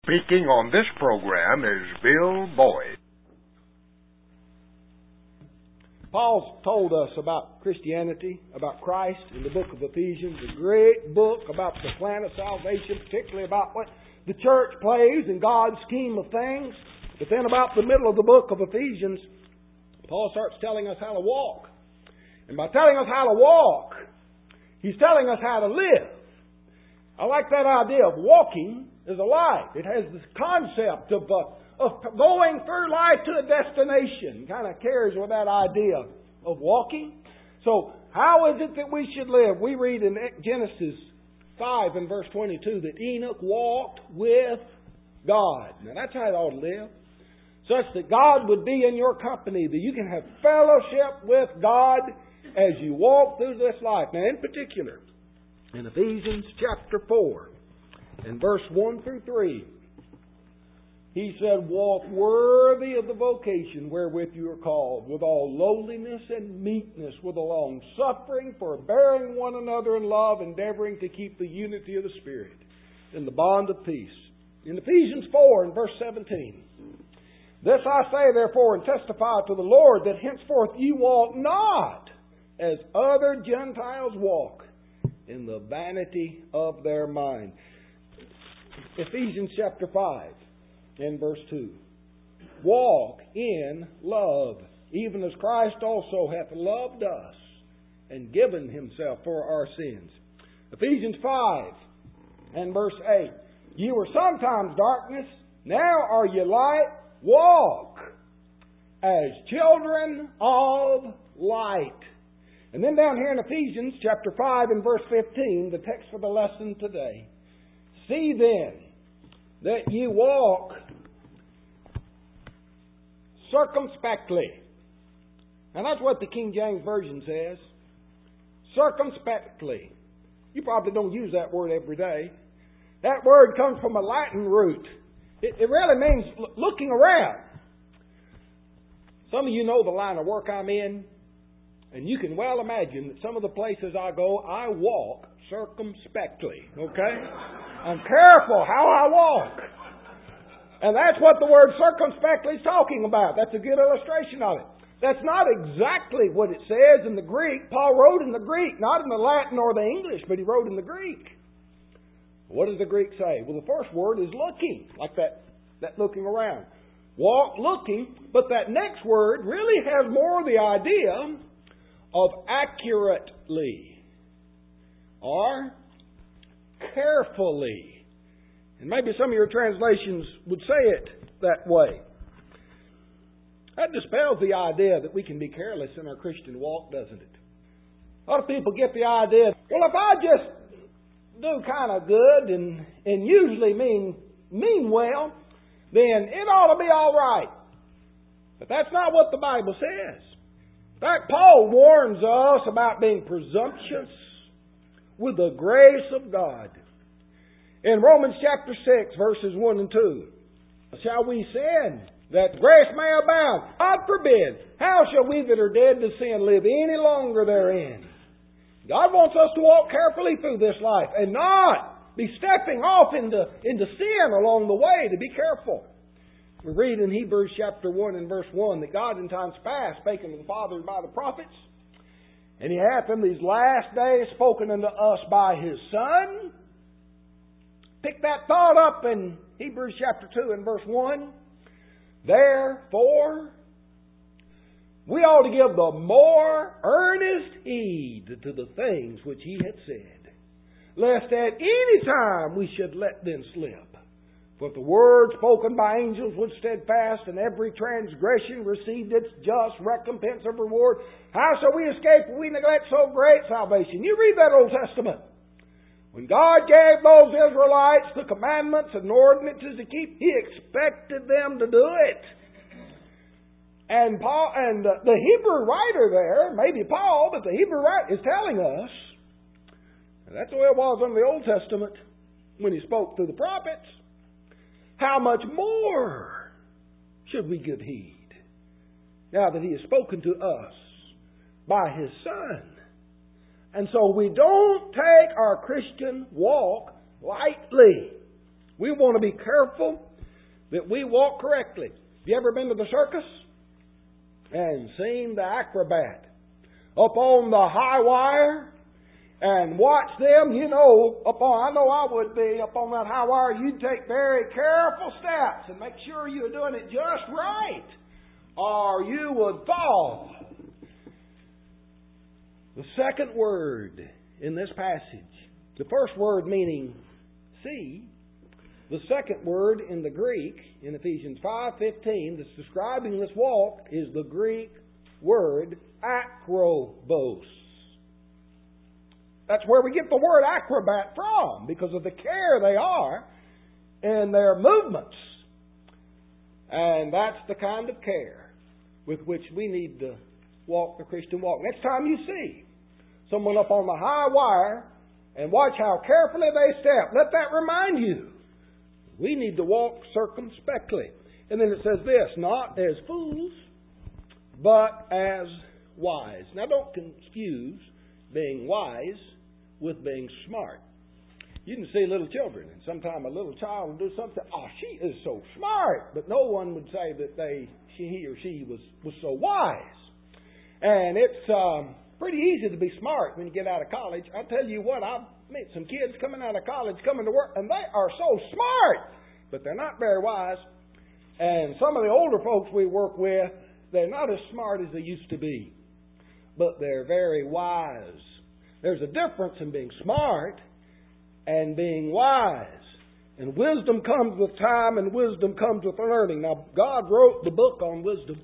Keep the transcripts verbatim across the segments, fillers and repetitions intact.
Speaking on this program is Bill Boyd. Paul's told us about Christianity, about Christ in the book of Ephesians, a great book about the plan of salvation, particularly about what the church plays in God's scheme of things. But then about the middle of the book of Ephesians, Paul starts telling us how to walk. And by telling us how to walk, he's telling us how to live. I like that idea of walking as a life. It has this concept of, uh, of going through life to a destination. Kind of carries with that idea of walking. So how is it that we should live? We read in Genesis five and verse twenty-two that Enoch walked with God. Now that's how it ought to live. Such that God would be in your company, that you can have fellowship with God as you walk through this life. Now, in particular, in Ephesians chapter four, in verse one through three, he said, "Walk worthy of the vocation wherewith you are called, with all lowliness and meekness, with a long suffering, forbearing one another in love, endeavoring to keep the unity of the Spirit in the bond of peace." In Ephesians four, in verse seventeen, "This I say therefore, and testify to the Lord, that henceforth ye walk not as other Gentiles walk, in the vanity of their mind." Ephesians chapter five, in verse two. "Walk in love, even as Christ also hath loved us, and given himself for our sins." Ephesians five, and verse eight. "Ye were sometimes darkness, now are ye light. Walk as children of light." And then down here in Ephesians chapter five and verse fifteen, the text for the lesson today. "See then that ye walk circumspectly." And that's what the King James Version says. Circumspectly. You probably don't use that word every day. That word comes from a Latin root. It, it really means looking around. Some of you know the line of work I'm in, and you can well imagine that some of the places I go, I walk circumspectly, okay? I'm careful how I walk. And that's what the word circumspectly is talking about. That's a good illustration of it. That's not exactly what it says in the Greek. Paul wrote in the Greek, not in the Latin or the English, but he wrote in the Greek. What does the Greek say? Well, the first word is looking, like that, that looking around. Walk looking, but that next word really has more of the idea of accurately or carefully. And maybe some of your translations would say it that way. That dispels the idea that we can be careless in our Christian walk, doesn't it? A lot of people get the idea, well, if I just do kind of good and, and usually mean, mean well, then it ought to be all right. But that's not what the Bible says. In fact, Paul warns us about being presumptuous with the grace of God. In Romans chapter six, verses one and two, "Shall we sin that grace may abound? God forbid. How shall we that are dead to sin live any longer therein?" God wants us to walk carefully through this life and not be stepping off into, into sin along the way, to be careful. We read in Hebrews chapter one and verse one that God in times past spake unto the fathers by the prophets, and He hath in these last days spoken unto us by His Son. Pick that thought up in Hebrews chapter two and verse one. "Therefore, we ought to give the more earnest heed to the things which He hath said, lest at any time we should let them slip. For if the word spoken by angels was steadfast, and every transgression received its just recompense of reward, how shall we escape if we neglect so great salvation?" You read that Old Testament. When God gave those Israelites the commandments and ordinances to keep, He expected them to do it. And Paul and the, the Hebrew writer there, maybe Paul, but the Hebrew writer is telling us, and that's the way it was under the Old Testament when he spoke through the prophets, how much more should we give heed now that He has spoken to us by His Son. And so we don't take our Christian walk lightly. We want to be careful that we walk correctly. Have you ever been to the circus and seen the acrobat up on the high wire and watch them? You know, up on, I know I would be up on that high wire. You'd take very careful steps and make sure you're doing it just right, or you would fall. The second word in this passage, the first word meaning see, the second word in the Greek, in Ephesians five fifteen, that's describing this walk, is the Greek word acrobos. That's where we get the word acrobat from, because of the care they are in their movements. And that's the kind of care with which we need to walk the Christian walk. Next time you see someone up on the high wire and watch how carefully they step, let that remind you. We need to walk circumspectly. And then it says this, not as fools, but as wise. Now don't confuse being wise with being smart. You can see little children, and sometimes a little child will do something, oh, she is so smart, but no one would say that they, she, he or she was, was so wise. And it's um, pretty easy to be smart when you get out of college. I tell you what, I've met some kids coming out of college, coming to work, and they are so smart, but they're not very wise. And some of the older folks we work with, they're not as smart as they used to be, but they're very wise. There's a difference in being smart and being wise. And wisdom comes with time, and wisdom comes with learning. Now, God wrote the book on wisdom.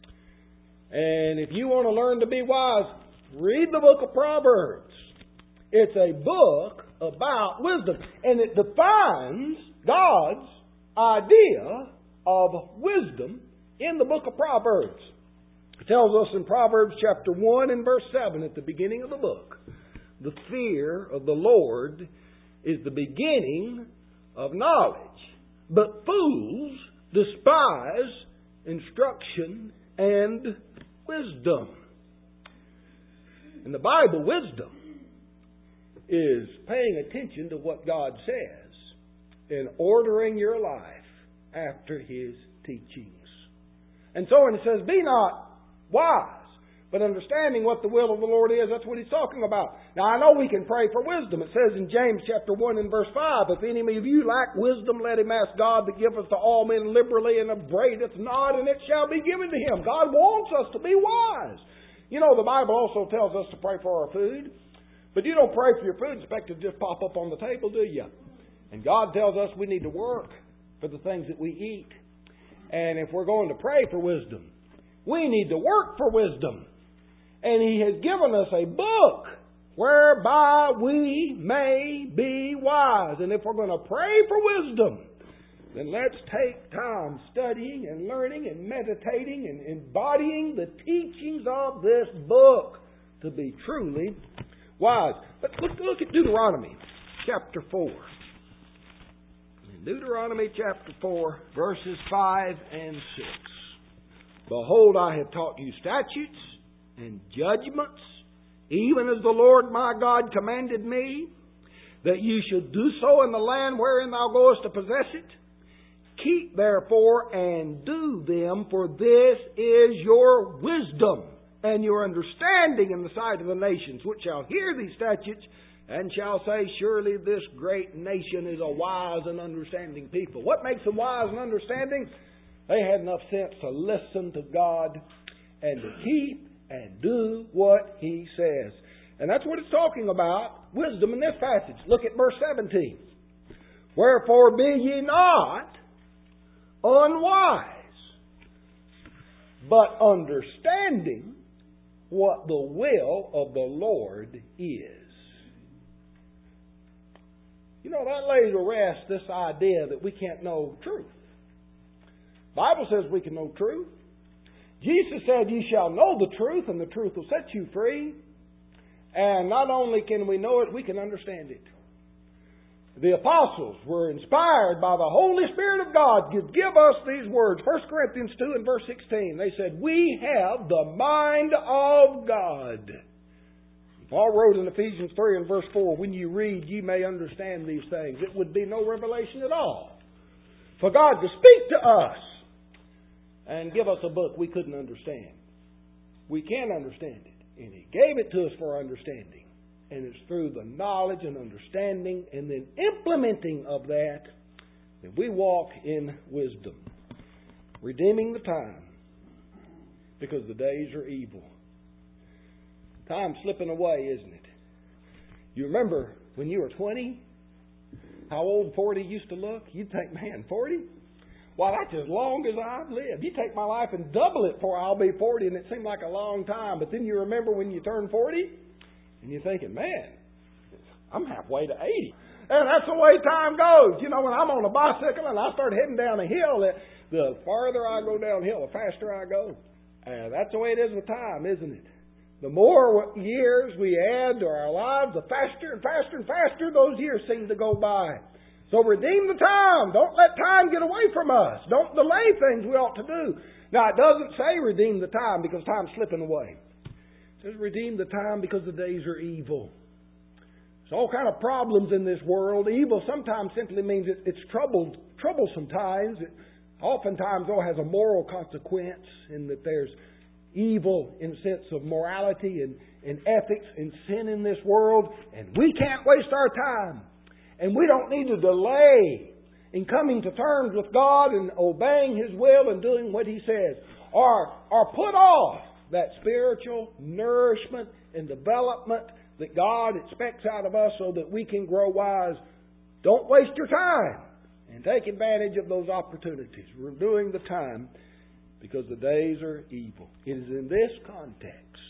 And if you want to learn to be wise, read the book of Proverbs. It's a book about wisdom. And it defines God's idea of wisdom in the book of Proverbs. It tells us in Proverbs chapter one and verse seven at the beginning of the book, the fear of the Lord is the beginning of knowledge, but fools despise instruction and wisdom. In the Bible, wisdom is paying attention to what God says and ordering your life after His teachings. And so when it says, be not wise, but understanding what the will of the Lord is, that's what He's talking about. Now, I know we can pray for wisdom. It says in James chapter one and verse five, if any of you lack wisdom, let him ask God that giveth to all men liberally and upbraideth not, and it shall be given to him. God wants us to be wise. You know, the Bible also tells us to pray for our food. But you don't pray for your food and expect it to just pop up on the table, do you? And God tells us we need to work for the things that we eat. And if we're going to pray for wisdom, we need to work for wisdom. And He has given us a book whereby we may be wise. And if we're going to pray for wisdom, then let's take time studying and learning and meditating and embodying the teachings of this book to be truly wise. But look, look at Deuteronomy chapter four. In Deuteronomy chapter four, verses five and six. Behold, I have taught you statutes and judgments, even as the Lord my God commanded me, that you should do so in the land wherein thou goest to possess it. Keep therefore and do them, for this is your wisdom and your understanding in the sight of the nations, which shall hear these statutes and shall say, surely this great nation is a wise and understanding people. What makes them wise and understanding? They had enough sense to listen to God and to keep and do what He says. And that's what it's talking about, wisdom in this passage. Look at verse seventeen. Wherefore be ye not unwise, but understanding what the will of the Lord is. You know, that lays to rest this idea that we can't know truth. The Bible says we can know truth. Jesus said, ye shall know the truth, and the truth will set you free. And not only can we know it, we can understand it. The apostles were inspired by the Holy Spirit of God to give us these words. First Corinthians two and verse sixteen. They said, we have the mind of God. Paul wrote in Ephesians three and verse four, when you read, ye may understand these things. It would be no revelation at all for God to speak to us and give us a book we couldn't understand. We can understand it, and He gave it to us for our understanding. And it's through the knowledge and understanding and then implementing of that that we walk in wisdom, redeeming the time, because the days are evil. Time's slipping away, isn't it? You remember when you were twenty, how old forty used to look? You'd think, man, forty? Well, that's as long as I've lived. You take my life and double it before I'll be forty, and it seemed like a long time. But then you remember when you turn forty, and you're thinking, man, I'm halfway to eighty. And that's the way time goes. You know, when I'm on a bicycle and I start heading down a hill, the farther I go downhill, the faster I go. And that's the way it is with time, isn't it? The more years we add to our lives, the faster and faster and faster those years seem to go by. So redeem the time. Don't let time get away from us. Don't delay things we ought to do. Now, it doesn't say redeem the time because time's slipping away. It says redeem the time because the days are evil. There's all kind of problems in this world. Evil sometimes simply means it, it's troubled, troublesome times. It oftentimes, though, has a moral consequence in that there's evil in the sense of morality and, and ethics and sin in this world. And we can't waste our time. And we don't need to delay in coming to terms with God and obeying His will and doing what He says. Or, or put off that spiritual nourishment and development that God expects out of us so that we can grow wise. Don't waste your time and take advantage of those opportunities. We're doing the time because the days are evil. It is in this context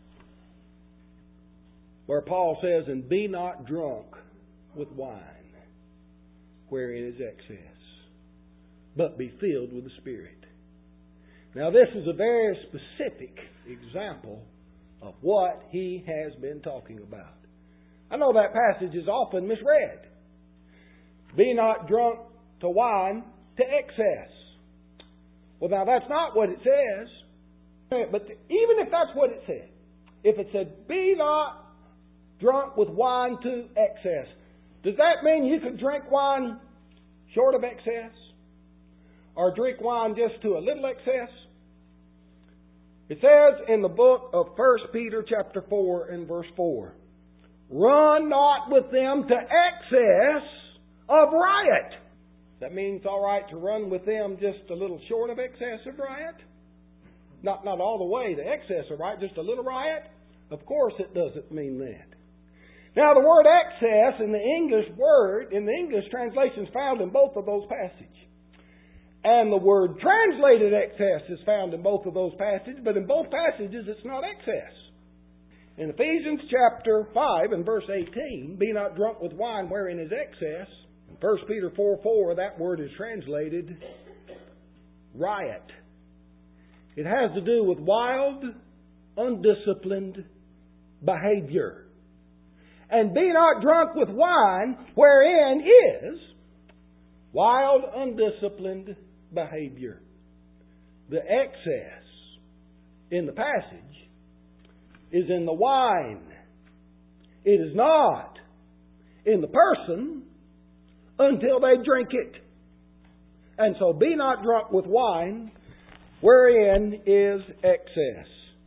where Paul says, and be not drunk with wine, wherein is excess, but be filled with the Spirit. Now this is a very specific example of what he has been talking about. I know that passage is often misread. Be not drunk to wine to excess. Well, now that's not what it says. But even if that's what it said, if it said, be not drunk with wine to excess, does that mean you could drink wine short of excess? Or drink wine just to a little excess? It says in the book of First Peter chapter four and verse four, run not with them to excess of riot. That means it's all right to run with them just a little short of excess of riot? Not, not all the way to excess of riot, just a little riot? Of course it doesn't mean that. Now the word excess in the English word, in the English translation is found in both of those passages. And the word translated excess is found in both of those passages, but in both passages it's not excess. In Ephesians chapter five and verse eighteen, be not drunk with wine wherein is excess. In First Peter four four, that word is translated riot. It has to do with wild, undisciplined behavior. And be not drunk with wine wherein is wild, undisciplined behavior. The excess in the passage is in the wine. It is not in the person until they drink it. And so be not drunk with wine wherein is excess.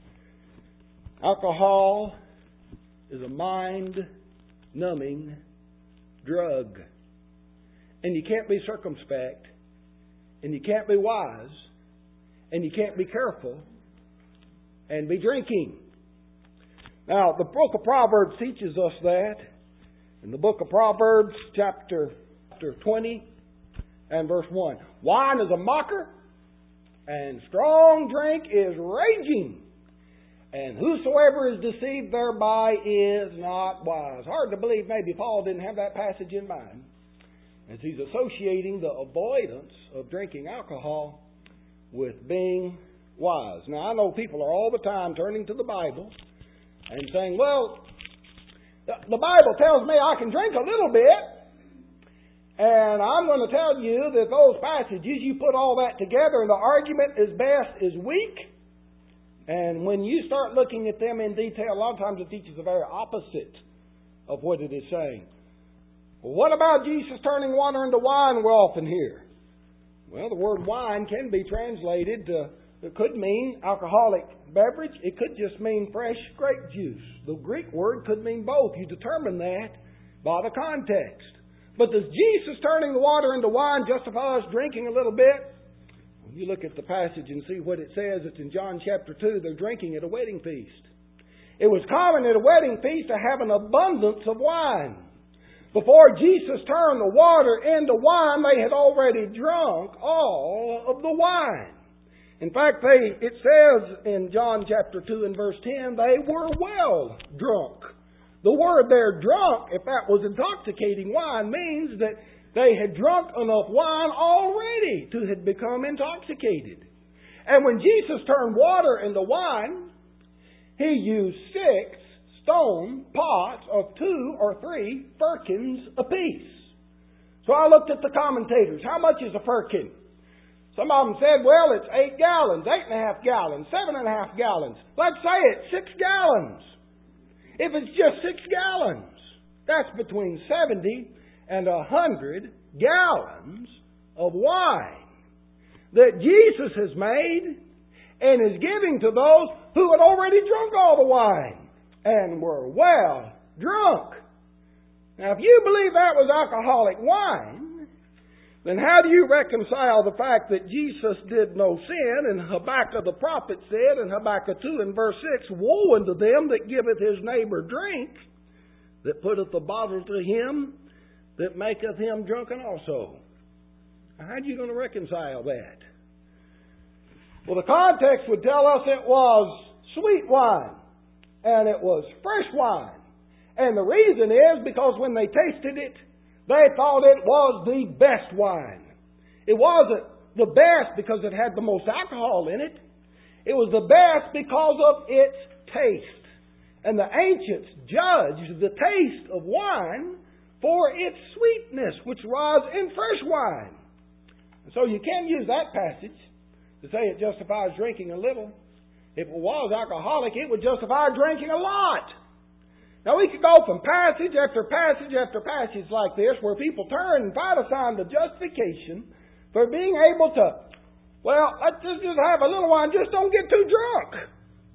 Alcohol is a mind-numbing drug. And you can't be circumspect, and you can't be wise, and you can't be careful, and be drinking. Now, the book of Proverbs teaches us that. In the book of Proverbs, chapter, chapter twenty and verse one. Wine is a mocker, and strong drink is raging. And whosoever is deceived thereby is not wise. Hard to believe maybe Paul didn't have that passage in mind, as he's associating the avoidance of drinking alcohol with being wise. Now, I know people are all the time turning to the Bible and saying, well, the Bible tells me I can drink a little bit, and I'm going to tell you that those passages, you put all that together and the argument is best is weak. And when you start looking at them in detail, a lot of times it teaches the very opposite of what it is saying. Well, what about Jesus turning water into wine? We're often here. Well, the word wine can be translated to, it could mean alcoholic beverage. It could just mean fresh grape juice. The Greek word could mean both. You determine that by the context. But does Jesus turning the water into wine justify us drinking a little bit? When you look at the passage and see what it says, it's in John chapter two. They're drinking at a wedding feast. It was common at a wedding feast to have an abundance of wine. Before Jesus turned the water into wine, they had already drunk all of the wine. In fact, they, it says in John chapter two and verse ten, they were well drunk. The word there, drunk, if that was intoxicating wine, means that they had drunk enough wine already to have become intoxicated. And when Jesus turned water into wine, He used six stone pots of two or three firkins apiece. So I looked at the commentators. How much is a firkin? Some of them said, well, it's eight gallons, eight and a half gallons, seven and a half gallons. Let's say it's six gallons. If it's just six gallons, that's between seventy and a hundred gallons of wine that Jesus has made and is giving to those who had already drunk all the wine and were well drunk. Now, if you believe that was alcoholic wine, then how do you reconcile the fact that Jesus did no sin, and Habakkuk the prophet said in Habakkuk two and verse six, woe unto them that giveth his neighbor drink, that putteth the bottle to him, that maketh him drunken also? Now, how are you going to reconcile that? Well, the context would tell us it was sweet wine, and it was fresh wine. And the reason is because when they tasted it, they thought it was the best wine. It wasn't the best because it had the most alcohol in it. It was the best because of its taste. And the ancients judged the taste of wine for its sweetness, which was in fresh wine. And so you can't use that passage to say it justifies drinking a little. If it was alcoholic, it would justify drinking a lot. Now, we could go from passage after passage after passage like this where people turn and try to find the justification for being able to, well, let's just, just have a little wine, just don't get too drunk.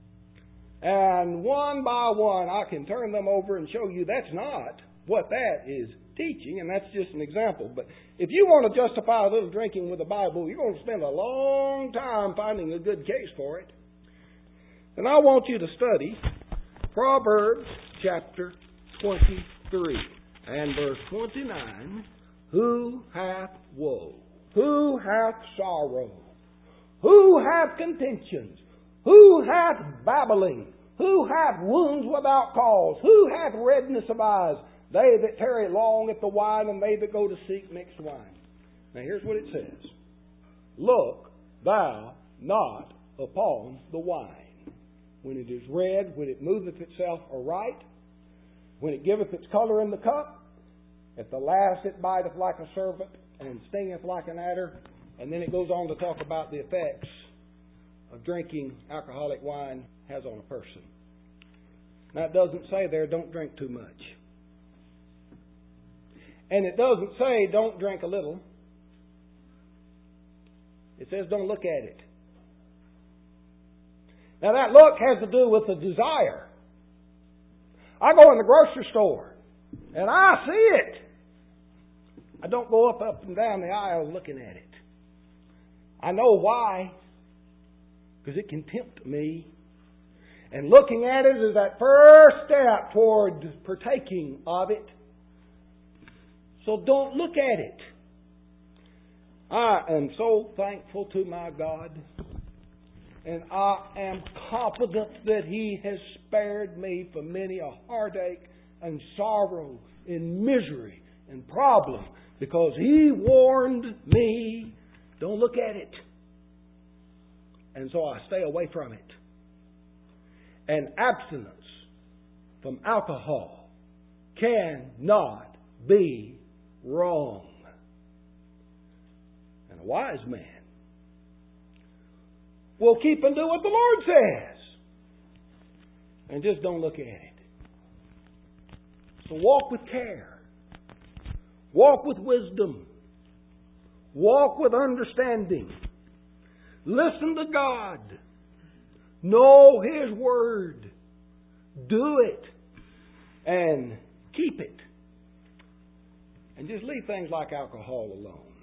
And one by one, I can turn them over and show you that's not what that is teaching, and that's just an example. But if you want to justify a little drinking with the Bible, you're going to spend a long time finding a good case for it. And I want you to study Proverbs chapter twenty-three and verse twenty-nine. Who hath woe? Who hath sorrow? Who hath contentions? Who hath babbling? Who hath wounds without cause? Who hath redness of eyes? They that tarry long at the wine, and they that go to seek mixed wine. Now here's what it says. Look thou not upon the wine, when it is red, when it moveth itself aright, when it giveth its colour in the cup. At the last it biteth like a serpent, and stingeth like an adder. And then it goes on to talk about the effects of drinking alcoholic wine has on a person. Now it doesn't say there, don't drink too much. And it doesn't say, don't drink a little. It says, don't look at it. Now that look has to do with the desire. I go in the grocery store and I see it. I don't go up, up and down the aisle looking at it. I know why. Because it can tempt me. And looking at it is that first step toward partaking of it. So don't look at it. I am so thankful to my God. And I am confident that He has spared me from many a heartache and sorrow and misery and problem. Because He warned me, don't look at it. And so I stay away from it. And abstinence from alcohol cannot be wrong. And a wise man will keep and do what the Lord says. And just don't look at it. So walk with care. Walk with wisdom. Walk with understanding. Listen to God. Know His Word. Do it. And keep it. And just leave things like alcohol alone.